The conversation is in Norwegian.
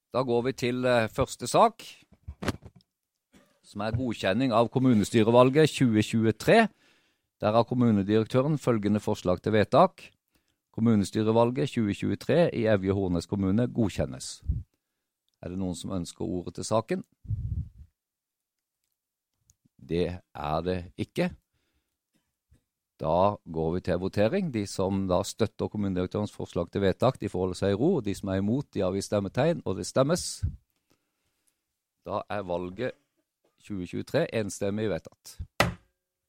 Da går vi til første sak, som er godkjenning av kommunestyrevalget 2023. Der har kommunedirektøren følgende forslag til vedtak. Kommunestyrevalget 2023 i Evje Hornnes kommune godkjennes. Er det noen som ønsker ordet til saken? Det er det ikke. Da går vi til votering. De som da støtter kommunedirektørens forslag til vedtak, de forholder seg i ro. De som er imot, de har vist stemmetegn, og det stemmes. Da er valget 2023 enstemmig vedtatt.